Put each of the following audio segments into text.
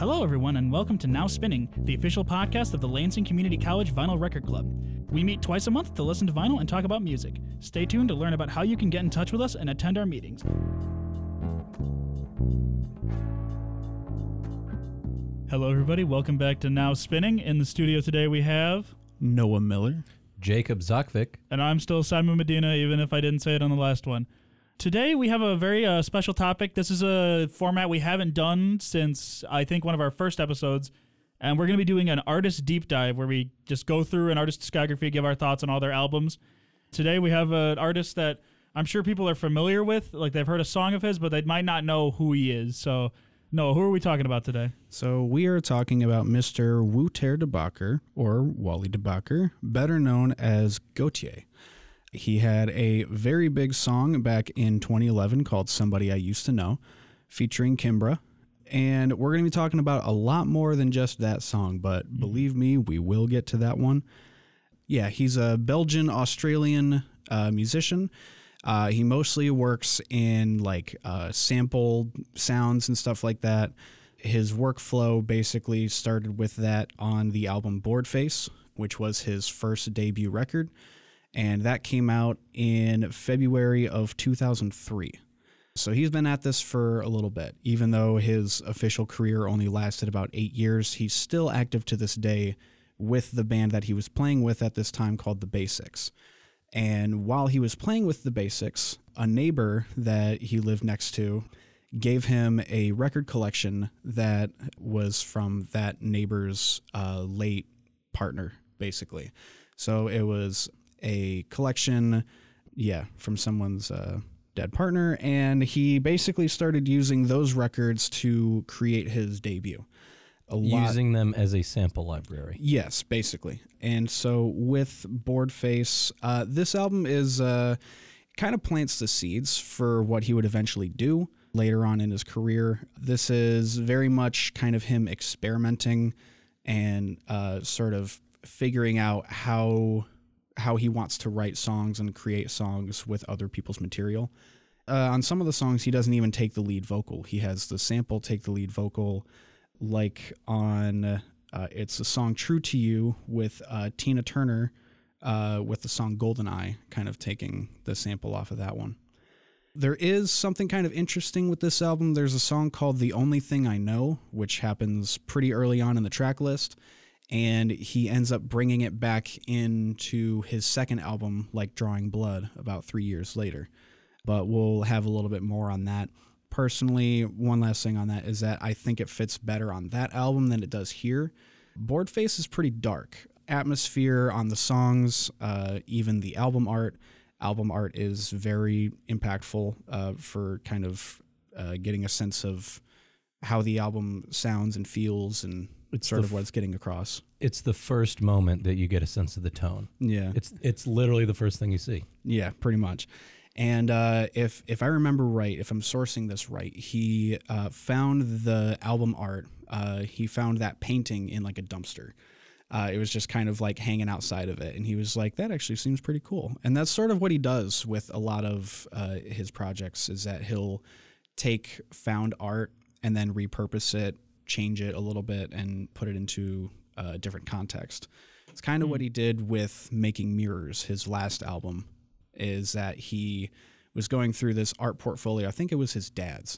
Hello, everyone, and welcome to Now Spinning, the official podcast of the Lansing Community College Vinyl Record Club. We meet twice a month to listen to vinyl and talk about music. Stay tuned to learn about how you can get in touch with us and attend our meetings. Hello, everybody. Welcome back to Now Spinning. In the studio today, we have Noah Miller, Jacob Zakvik, and I'm still Simon Medina, even if I didn't say it on the last one. Today, we have a very special topic. This is a format we haven't done since, I think, one of our first episodes. And we're going to be doing an artist deep dive where we just go through an artist's discography, give our thoughts on all their albums. Today, we have an artist that I'm sure people are familiar with. Like, they've heard a song of his, but they might not know who he is. So, Noah, who are we talking about today? So we are talking about Mr. Wouter de Bakker, or Wally de Bakker, better known as Gotye. He had a very big song back in 2011 called Somebody I Used to Know, featuring Kimbra. And we're going to be talking about a lot more than just that song, but believe me, we will get to that one. Yeah, he's a Belgian-Australian musician. He mostly works in like sample sounds and stuff like that. His workflow basically started with that on the album Boardface, which was his first debut record. And that came out in February of 2003. So he's been at this for a little bit. Even though his official career only lasted about 8 years, he's still active to this day with the band that he was playing with at this time called The Basics. And while he was playing with The Basics, a neighbor that he lived next to gave him a record collection that was from that neighbor's late partner, basically. So it was a collection, from someone's dead partner, and he basically started using those records to create his debut. Using them as a sample library. Yes, basically. And so with Boardface, this album is kind of plants the seeds for what he would eventually do later on in his career. This is very much kind of him experimenting and sort of figuring out how he wants to write songs and create songs with other people's material. On some of the songs, he doesn't even take the lead vocal. He has the sample take the lead vocal, like on it's the song True to You with Tina Turner with the song Golden Eye, kind of taking the sample off of that one. There is something kind of interesting with this album. There's a song called The Only Thing I Know, which happens pretty early on in the track list. And he ends up bringing it back into his second album, like Drawing Blood, about 3 years later. But we'll have a little bit more on that. Personally, one last thing on that is that I think it fits better on that album than it does here. Boardface is pretty dark. Atmosphere on the songs, even the album art. Album art is very impactful for kind of getting a sense of how the album sounds and feels and it's sort of what it's getting across. It's the first moment that you get a sense of the tone. Yeah. It's literally the first thing you see. Yeah, pretty much. And if I remember right, if I'm sourcing this right, he found the album art. He found that painting in like a dumpster. It was just kind of like hanging outside of it. And he was like, that actually seems pretty cool. And that's sort of what he does with a lot of his projects, is that he'll take found art and then repurpose it, change it a little bit, and put it into a different context. It's kind of what he did with Making Mirrors, his last album, is that he was going through this art portfolio. I think it was his dad's.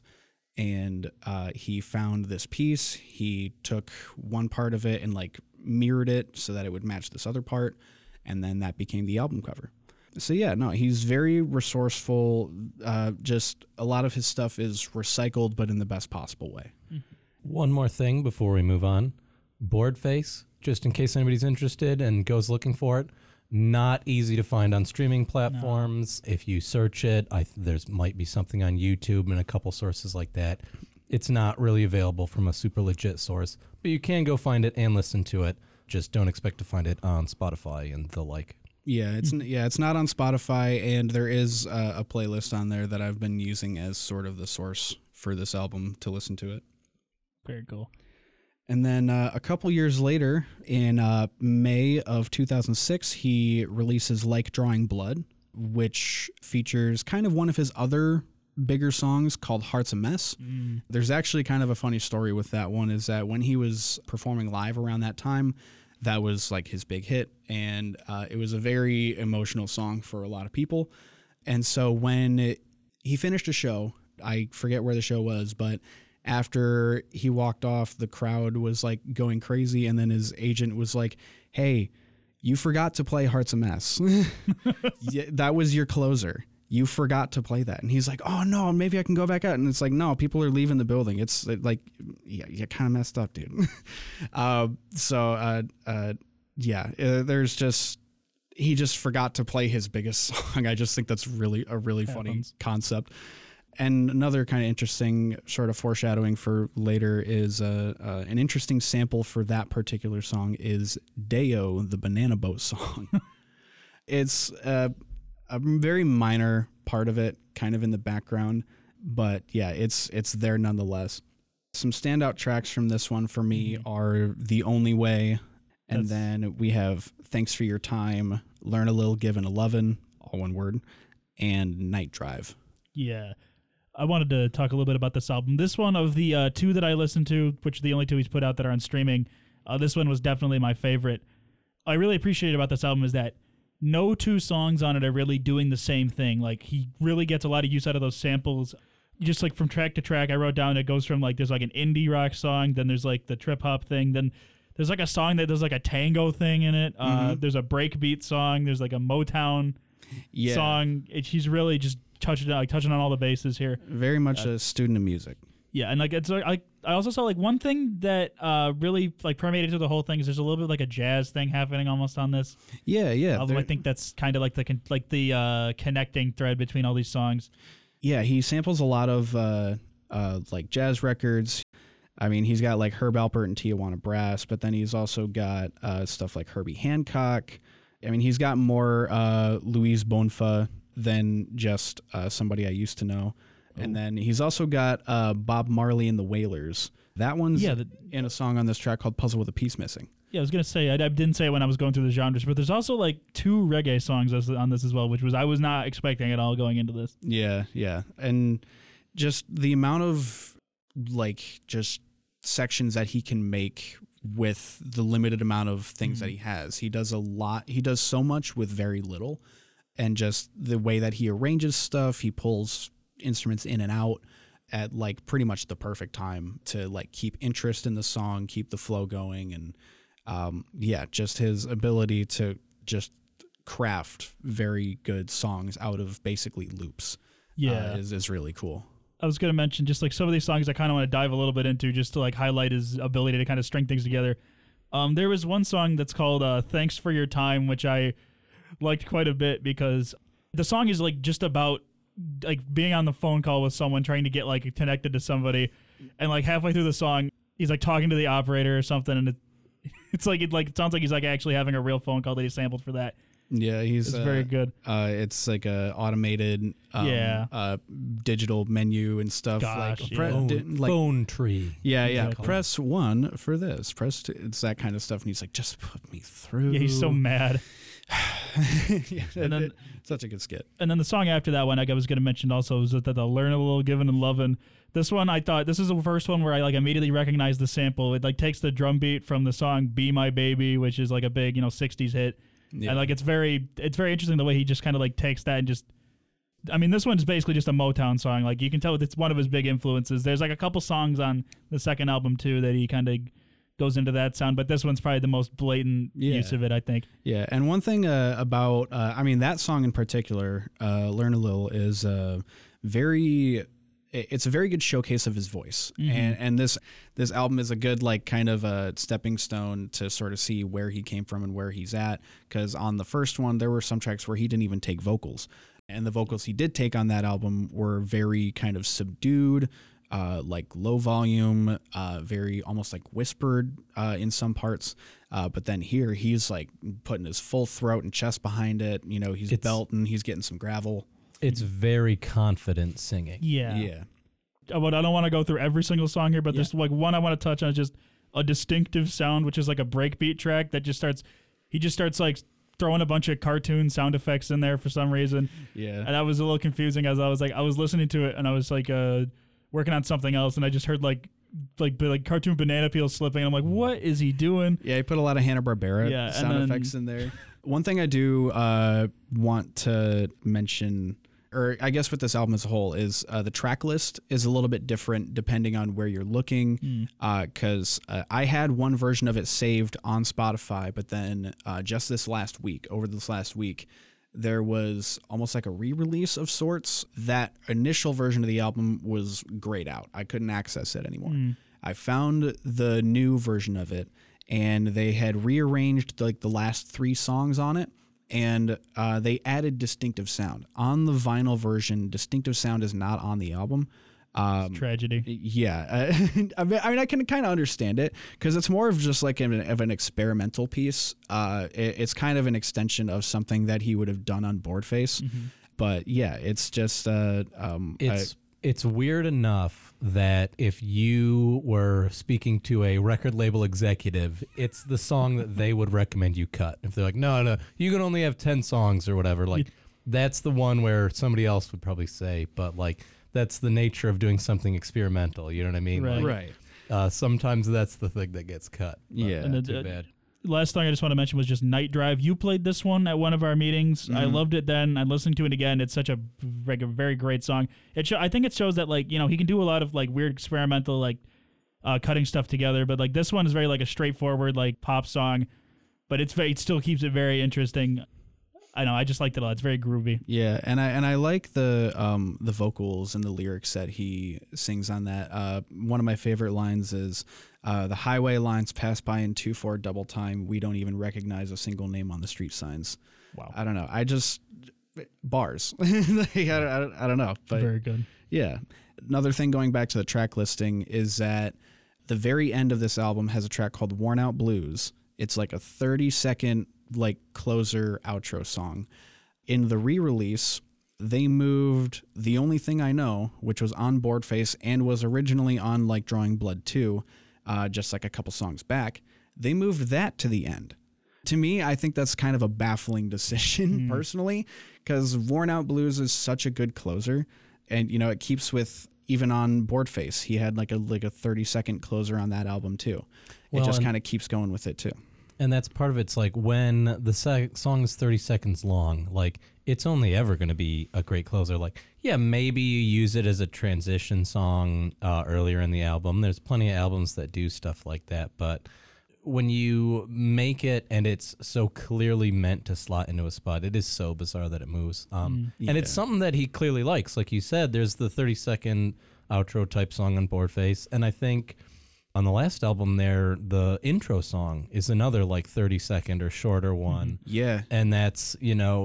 And he found this piece. He took one part of it and like mirrored it so that it would match this other part. And then that became the album cover. So yeah, no, he's very resourceful. Just a lot of his stuff is recycled, but in the best possible way. One more thing before we move on. Boardface, just in case anybody's interested and goes looking for it, not easy to find on streaming platforms. No. If you search it, there's might be something on YouTube and a couple sources like that. It's not really available from a super legit source, but you can go find it and listen to it. Just don't expect to find it on Spotify and the like. Yeah, it's not on Spotify, and there is a playlist on there that I've been using as sort of the source for this album to listen to it. Very cool. And then a couple years later, in May of 2006, he releases Like Drawing Blood, which features kind of one of his other bigger songs called Heart's a Mess. There's actually kind of a funny story with that one, is that when he was performing live around that time, that was like his big hit, and it was a very emotional song for a lot of people. And so when he finished a show, I forget where the show was, but after he walked off, the crowd was like going crazy, and then his agent was like, "Hey, you forgot to play Heart's a Mess. Yeah, that was your closer. You forgot to play that." And he's like, "Oh no, maybe I can go back out." And it's like, no, people are leaving the building. It's like, yeah, you kind of messed up, dude. There's just, he just forgot to play his biggest song. I just think that's a really funny concept. And another kind of interesting sort of foreshadowing for later is an interesting sample for that particular song is Deo, the Banana Boat song. It's a very minor part of it, kind of in the background, but yeah, it's there nonetheless. Some standout tracks from this one for me are The Only Way, and then we have Thanks for Your Time, Learn a Little, Give a Lovin', all one word, and Night Drive. Yeah. I wanted to talk a little bit about this album. This one, of the two that I listened to, which are the only two he's put out that are on streaming, this one was definitely my favorite. I really appreciate about this album is that no two songs on it are really doing the same thing. Like, he really gets a lot of use out of those samples. Just like from track to track, I wrote down, it goes from like, there's like an indie rock song, then there's like the trip hop thing, then there's like a song that does like a tango thing in it. There's a breakbeat song, there's like a Motown song. He's really just touching on all the bases here. Very much a student of music. Yeah, and like it's I also saw like one thing that really like permeated through the whole thing is there's a little bit like a jazz thing happening almost on this. Yeah. Although I think that's kind of like the connecting thread between all these songs. Yeah, he samples a lot of like jazz records. I mean, he's got like Herb Alpert and Tijuana Brass, but then he's also got stuff like Herbie Hancock. I mean, he's got more Louise Bonfa than just somebody I used to know. And then he's also got Bob Marley and the Wailers. That one's in a song on this track called Puzzle with a Piece Missing. Yeah, I was going to say, I didn't say it when I was going through the genres, but there's also like 2 reggae songs on this as well, which I was not expecting at all going into this. Yeah. And just the amount of like just sections that he can make with the limited amount of things that he has. He does a lot. He does so much with very little. And just the way that he arranges stuff, he pulls instruments in and out at like pretty much the perfect time to like keep interest in the song, keep the flow going. And just his ability to just craft very good songs out of basically loops is really cool. I was going to mention just like some of these songs I kind of want to dive a little bit into just to like highlight his ability to kind of string things together. There was one song that's called Thanks for Your Time, which I liked quite a bit because the song is like just about like being on the phone call with someone, trying to get like connected to somebody, and like halfway through the song he's like talking to the operator or something, and it sounds like he's like actually having a real phone call that he sampled for that. Yeah, it's very good. It's like a automated digital menu and stuff. Gosh, phone tree. Yeah. Press 1 for this. Press 2. It's that kind of stuff. And he's like, just put me through. Yeah, he's so mad. And then such a good skit. And then the song after that one I was going to mention also was that the Learn a Little, Giving and Lovin'. This one I thought this is the first one where I like immediately recognized the sample. It like takes the drum beat from the song Be My Baby, which is like a big 60s hit. Yeah. And like it's very interesting the way he just kind of like takes that and just, I mean, this one's basically just a Motown song. Like you can tell it's one of his big influences. There's like a couple songs on the second album too that he kind of goes into that sound, but this one's probably the most blatant use of it, I think. Yeah, and one thing about that song in particular, Learn a Little, is it's a very good showcase of his voice. And this album is a good like kind of a stepping stone to sort of see where he came from and where he's at, because on the first one there were some tracks where he didn't even take vocals, and the vocals he did take on that album were very kind of subdued, like low volume, very almost like whispered in some parts, but then here he's like putting his full throat and chest behind it. He's belting, he's getting some gravel. It's very confident singing. Yeah. But I don't want to go through every single song here, but there's like one I want to touch on, just a distinctive sound, which is like a breakbeat track that he just starts like throwing a bunch of cartoon sound effects in there for some reason. Yeah. And that was a little confusing as I was listening to it and I was like working on something else and I just heard like cartoon banana peels slipping. And I'm like, what is he doing? Yeah, he put a lot of Hanna-Barbera sound effects in there. One thing I do want to mention, or I guess with this album as a whole, is the track list is a little bit different depending on where you're looking. Because I had one version of it saved on Spotify, but then just over this last week, there was almost like a re-release of sorts. That initial version of the album was grayed out. I couldn't access it anymore. I found the new version of it, and they had rearranged like the last 3 songs on it, and they added distinctive sound. On the vinyl version, distinctive sound is not on the album. Tragedy. Yeah. I mean, I can kind of understand it because it's more of just like an experimental piece. It's kind of an extension of something that he would have done on Boardface. But yeah, it's just... It's weird enough that if you were speaking to a record label executive, it's the song that they would recommend you cut. If they're like, no, you can only have 10 songs or whatever, like that's the one where somebody else would probably say, but like that's the nature of doing something experimental. You know what I mean? Right. Like, sometimes that's the thing that gets cut. Yeah. And too bad. Last thing I just want to mention was just Night Drive. You played this one at one of our meetings. I loved it then. I'm listening to it again. It's such a very great song. I think it shows that like, he can do a lot of like weird experimental like cutting stuff together, but like this one is very like a straightforward like pop song, but it still keeps it very interesting. I know, I just liked it a lot. It's very groovy. Yeah, and I like the vocals and the lyrics that he sings on that. One of my favorite lines is the highway lines pass by in 2/4 double time. We don't even recognize a single name on the street signs. Wow. I don't know. Bars. I don't know. But Very good. yeah. Another thing going back to the track listing is that the very end of this album has a track called Worn Out Blues. It's like a 30-second like closer outro song. In the re-release, they moved The Only Thing I Know, which was on Boardface and was originally on like Drawing Blood 2, just like a couple songs back. They moved that to the end. To me, I think that's kind of a baffling decision personally, because Worn Out Blues is such a good closer, and it keeps with even on Boardface. He had like a 30-second closer on that album too. It just kind of keeps going with it too. And that's part of it's like when the song is 30 seconds long, like it's only ever going to be a great closer. Like, yeah, maybe you use it as a transition song earlier in the album. There's plenty of albums that do stuff like that. But when you make it and it's so clearly meant to slot into a spot, it is so bizarre that it moves. And it's something that he clearly likes. Like you said, there's the 30-second outro type song on Boardface. And I think on the last album there, the intro song is another like 30-second or shorter one. Yeah. And that's,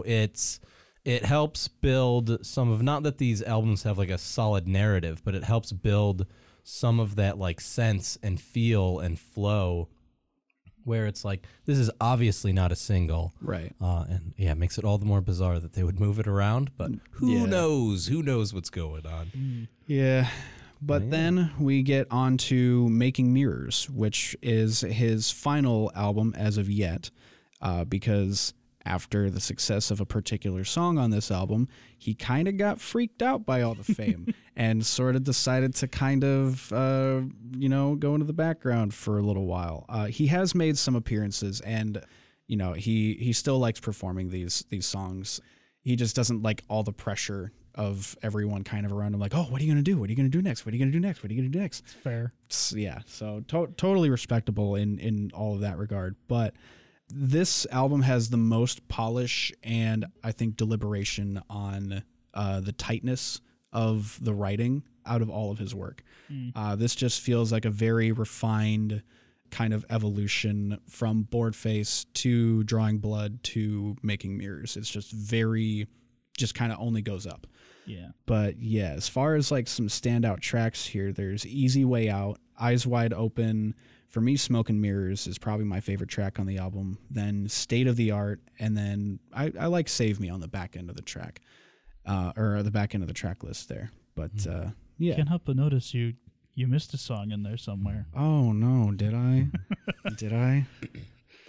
it helps build some of, not that these albums have like a solid narrative, but it helps build some of that like sense and feel and flow where it's like, this is obviously not a single. Right. And yeah, it makes it all the more bizarre that they would move it around, but who knows? Who knows what's going on? Yeah. But then we get on to Making Mirrors, which is his final album as of yet, because after the success of a particular song on this album, he kind of got freaked out by all the fame and sort of decided to kind of, go into the background for a little while. He has made some appearances, and, he still likes performing these songs. He just doesn't like all the pressure of everyone kind of around him, like, oh, what are you going to do? What are you going to do next? What are you going to do next? What are you going to do next? Fair. Yeah, so totally respectable in all of that regard. But this album has the most polish and I think deliberation on the tightness of the writing out of all of his work. This just feels like a very refined kind of evolution from Boardface to Drawing Blood to Making Mirrors. It's just kind of only goes up. Yeah. But yeah, as far as like some standout tracks here, there's Easy Way Out, Eyes Wide Open. For me, Smoke and Mirrors is probably my favorite track on the album. Then State of the Art, and then I like Save Me on the back end of the track, or the back end of the track list there. But yeah, Can't help but notice you missed a song in there somewhere. Oh no, did I? Did I?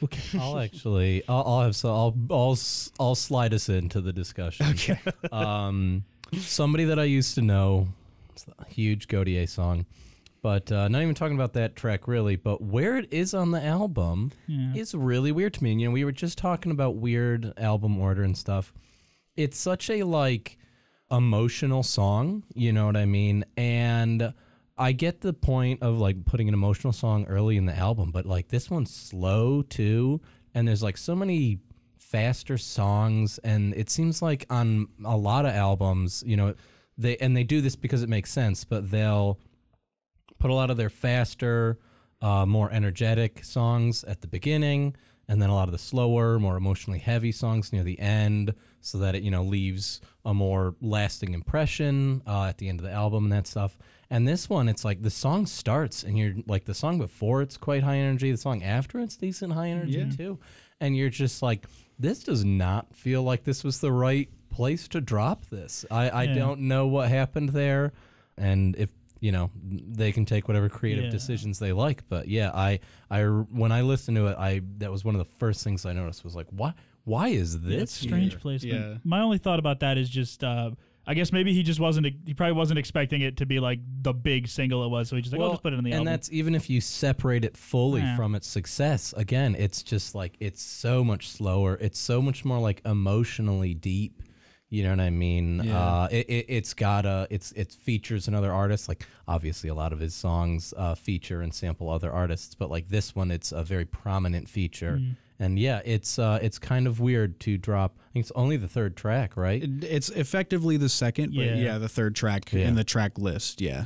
I'll slide us into the discussion. Okay. Somebody that I used to know, it's a huge Gautier song, but not even talking about that track really, but where it is on the album is really weird to me. And, you know, we were just talking about weird album order and stuff. It's such a like emotional song, you know what I mean? And I get the point of like putting an emotional song early in the album, but like this one's slow too, and there's like so many faster songs, and it seems like on a lot of albums, you know, they do this because it makes sense, but they'll put a lot of their faster, more energetic songs at the beginning, and then a lot of the slower, more emotionally heavy songs near the end, so that it, you know, leaves a more lasting impression at the end of the album and that stuff. And this one, it's like the song starts and you're like, the song before it's quite high energy, the song after it's decent high energy too. And you're just like, this does not feel like this was the right place to drop this. I don't know what happened there. And if, you know, they can take whatever creative decisions they like. But yeah, I when I listened to it, that was one of the first things I noticed was like, why is this It's strange here? placement. Yeah. My only thought about that is just, I guess maybe he probably wasn't expecting it to be like the big single it was. So he just like, I'll just put it in the album. And that's even if you separate it fully Yeah. from its success. Again, it's just like, it's so much slower. It's so much more like emotionally deep. You know what I mean? Yeah. It features another artist. Like obviously a lot of his songs feature and sample other artists, but like this one, it's a very prominent feature. And yeah, it's kind of weird to drop. I think it's only the third track, right? It's effectively the second, but the third track in the track list. Yeah.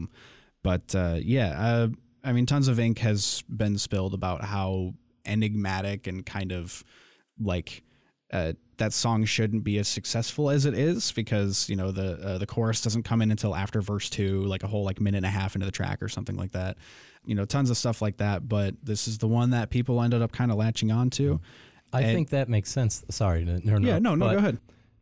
I mean, tons of ink has been spilled about how enigmatic and kind of like that song shouldn't be as successful as it is, because, you know, the chorus doesn't come in until after verse 2, like a whole like minute and a half into the track or something like that. You know, tons of stuff like that. But this is the one that people ended up kind of latching on to. I think that makes sense. Sorry. No, go ahead.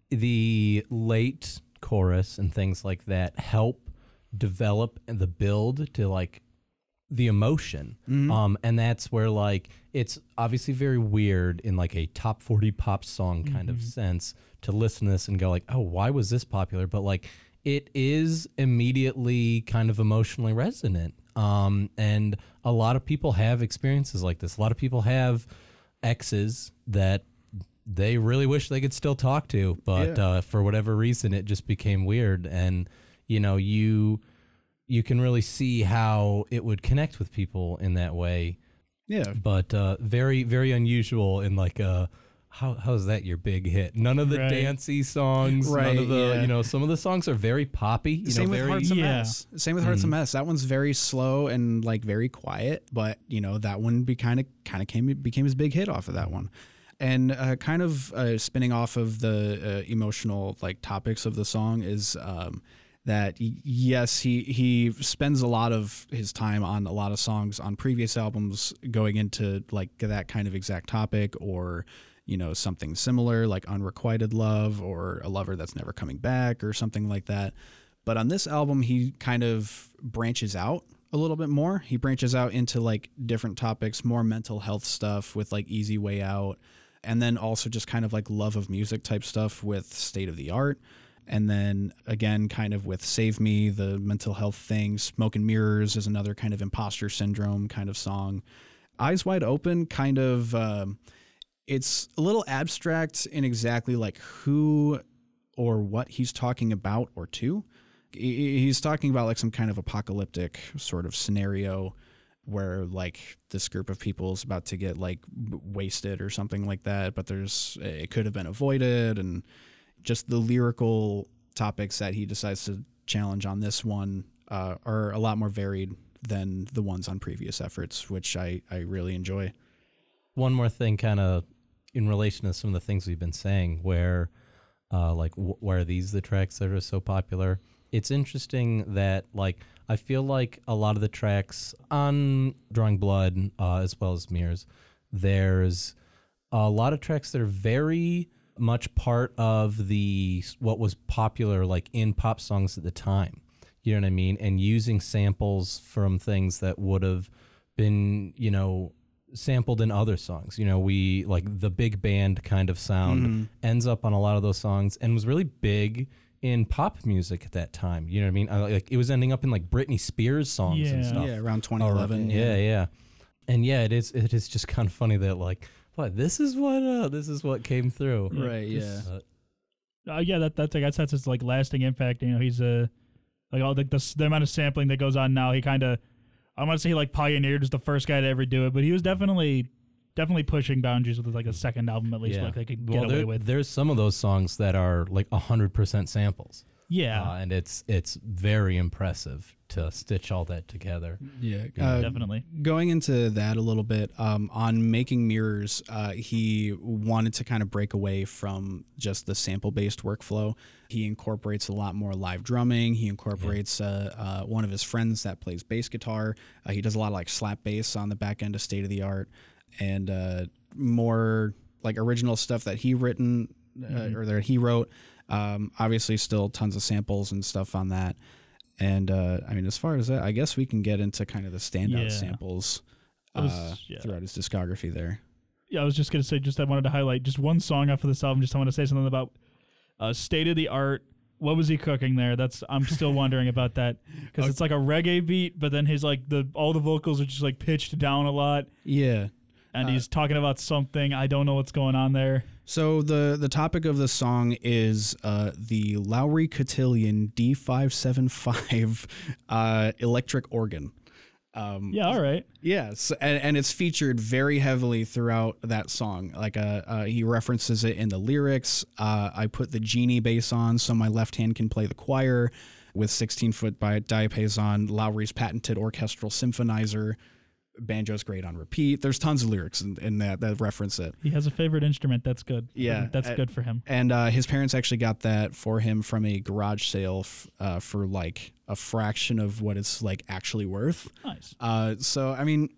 The late chorus and things like that help develop the build to like the emotion. And that's where like it's obviously very weird in like a top 40 pop song kind of sense to listen to this and go like, oh, why was this popular? But like it is immediately kind of emotionally resonant. And a lot of people have experiences like this. A lot of people have exes that they really wish they could still talk to, but for whatever reason, it just became weird. And, you know, you can really see how it would connect with people in that way. Yeah. But very, very unusual in like how is that your big hit? None of the dancey songs, none of the, you know, some of the songs are very poppy. Same with Hearts a Mess. Same with Hearts a Mess. That one's very slow and like very quiet, but you know, that one became his big hit off of that one. And kind of spinning off of the emotional like topics of the song is that yes, he spends a lot of his time on a lot of songs on previous albums going into like that kind of exact topic, or you know, something similar like Unrequited Love or A Lover That's Never Coming Back or something like that. But on this album, he kind of branches out a little bit more. He branches out into like different topics, more mental health stuff with like Easy Way Out, and then also just kind of like love of music type stuff with State of the Art. And then again, kind of with Save Me, the mental health thing. Smoke and Mirrors is another kind of imposter syndrome kind of song. Eyes Wide Open kind of, it's a little abstract in exactly like who or what he's talking about or to. He's talking about like some kind of apocalyptic sort of scenario where like this group of people is about to get like wasted or something like that, but it could have been avoided, and just the lyrical topics that he decides to challenge on this one are a lot more varied than the ones on previous efforts, which I really enjoy. One more thing kind of in relation to some of the things we've been saying, where why are these the tracks that are so popular? It's interesting that like I feel like a lot of the tracks on Drawing Blood as well as Mirrors, there's a lot of tracks that are very much part of what was popular like in pop songs at the time. You know what I mean? And using samples from things that would have been, you know, sampled in other songs. You know, we like the big band kind of sound ends up on a lot of those songs and was really big in pop music at that time. You know what I mean? Like it was ending up in like Britney Spears songs and stuff. Yeah, around 2011. Yeah. And yeah, it is just kind of funny that like, what, this is what came through. Right, yeah. That's I guess that's his like lasting impact. You know, he's like all the amount of sampling that goes on now. He kind of, I'm gonna say he like pioneered, was the first guy to ever do it, but he was definitely pushing boundaries with like a second album at least, like they could get away with. There's some of those songs that are like 100% samples. Yeah, and it's very impressive to stitch all that together. Yeah, definitely. Going into that a little bit, on Making Mirrors, he wanted to kind of break away from just the sample-based workflow. He incorporates a lot more live drumming. He incorporates one of his friends that plays bass guitar. He does a lot of like slap bass on the back end of State of the Art, and more like original stuff that he written or that he wrote. Obviously still tons of samples and stuff on that. And I mean, as far as that, I guess we can get into kind of the standout samples throughout his discography there. Yeah, I was just going to say, I wanted to highlight just one song off of this album. I want to say something about State of the Art. What was he cooking there? I'm still wondering about that, because it's like a reggae beat, but then his like all the vocals are just like pitched down a lot. Yeah. And he's talking about something. I don't know what's going on there. So the topic of the song is the Lowry Cotillion D575 electric organ. Yeah, all right. Yes, and it's featured very heavily throughout that song. Like he references it in the lyrics. I put the genie bass on so my left hand can play the choir with 16-foot diapason, Lowry's patented orchestral symphonizer. Banjo's great on repeat. There's tons of lyrics in that reference it. He has a favorite instrument. That's good. Yeah. That's good for him. And his parents actually got that for him from a garage sale for like a fraction of what it's like actually worth. Nice. So, I mean,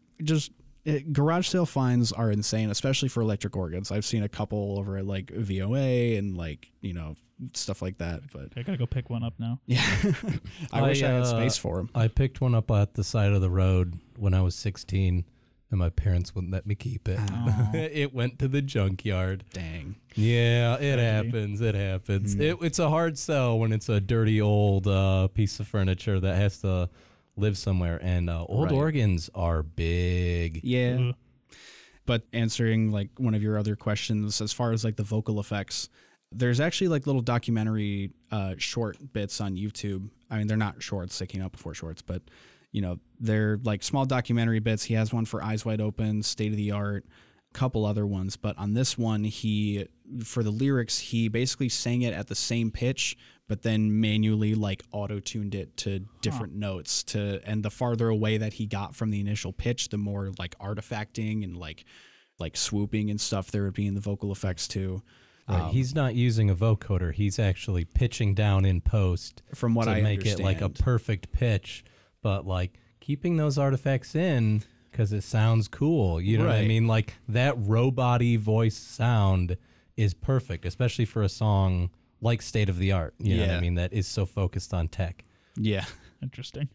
garage sale finds are insane, especially for electric organs. I've seen a couple over at like VOA and like, you know, stuff like that. But I gotta go pick one up now. Yeah. I wish I had space for them. I picked one up at the side of the road when I was 16, and my parents wouldn't let me keep it. It went to the junkyard. Dang. Yeah, it happens. It happens. It's a hard sell when it's a dirty old piece of furniture that has to live somewhere, and old organs are big. Yeah. Ooh. But answering like one of your other questions, as far as like the vocal effects, there's actually like little documentary short bits on YouTube. I mean, they're not shorts, they came out before shorts, but you know, they're like small documentary bits. He has one for Eyes Wide Open, State of the Art, a couple other ones. But on this one, for the lyrics, he basically sang it at the same pitch, but then manually like auto-tuned it to different notes and the farther away that he got from the initial pitch, the more like artifacting and like swooping and stuff there would be in the vocal effects too. Right. He's not using a vocoder. He's actually pitching down in post from what to I make understand. It like a perfect pitch, but like keeping those artifacts in because it sounds cool. You know what I mean? Like that robot-y voice sound is perfect, especially for a song like State of the Art. You know what I mean? That is so focused on tech. Yeah. Interesting.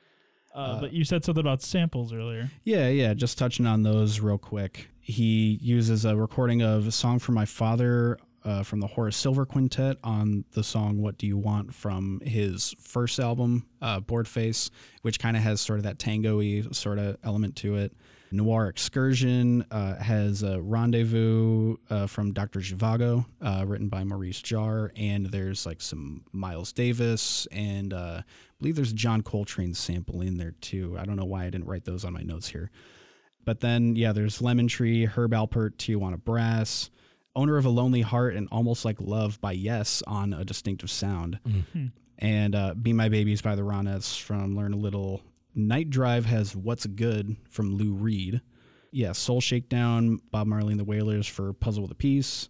But you said something about samples earlier. Yeah. Just touching on those real quick. He uses a recording of a song for my father from the Horace Silver Quintet on the song What Do You Want from his first album, Boardface, which kind of has sort of that tango-y sort of element to it. Noir Excursion has a Rendezvous from Dr. Zhivago, written by Maurice Jarre, and there's like some Miles Davis, and I believe there's John Coltrane sample in there too. I don't know why I didn't write those on my notes here. But then, there's Lemon Tree, Herb Alpert, Tijuana Brass, Owner of a Lonely Heart, and Almost Like Love by Yes on A Distinctive Sound. Mm-hmm. And Be My Babies by the Ronettes from Learn a Little. Night Drive has What's Good from Lou Reed. Yeah, Soul Shakedown, Bob Marley and the Wailers for Puzzle with a Piece.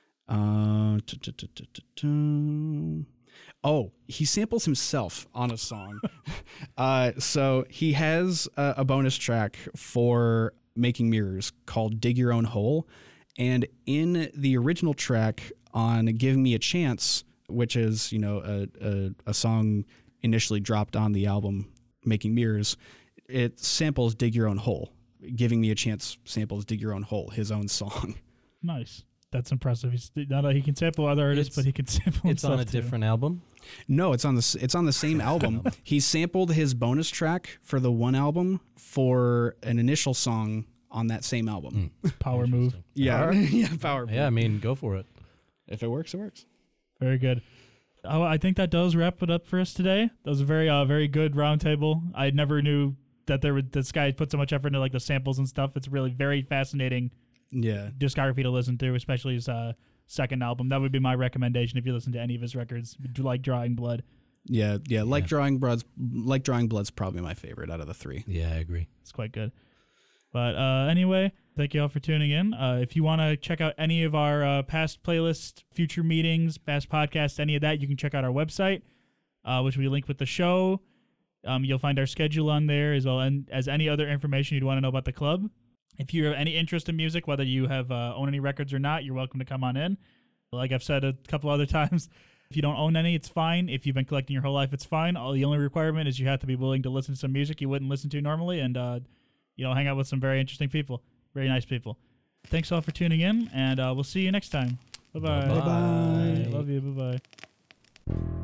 Oh, he samples himself on a song. So he has a bonus track for Making Mirrors called Dig Your Own Hole. And in the original track on Give Me a Chance, which is, a song initially dropped on the album Making Mirrors, it samples Dig Your Own Hole. Giving Me a Chance samples Dig Your Own Hole, his own song. Nice. That's impressive. He's not he can sample other artists, but he can sample It's on a too. different album? No, it's on the same album. He sampled his bonus track for the one album for an initial song on that same album. Power move. Yeah, yeah, power. Yeah, I mean, go for it. If it works, it works. Very good. Oh, I think that does wrap it up for us today. That was a very good roundtable. I never knew that this guy put so much effort into like the samples and stuff. It's really very fascinating. Yeah, discography to listen through, especially his second album. That would be my recommendation if you listen to any of his records, like Drawing Blood. yeah. Drawing Blood's probably my favorite out of the three. Yeah, I agree. It's quite good. But anyway, thank you all for tuning in. If you want to check out any of our past playlists, future meetings, past podcasts, any of that, you can check out our website, which we link with the show. You'll find our schedule on there as well as any other information you'd want to know about the club. If you have any interest in music, whether you have own any records or not, you're welcome to come on in. Like I've said a couple other times, if you don't own any, it's fine. If you've been collecting your whole life, it's fine. The only requirement is you have to be willing to listen to some music you wouldn't listen to normally and hang out with some very interesting people, very nice people. Thanks all for tuning in, and we'll see you next time. Bye-bye. Bye-bye. Love you. Bye-bye.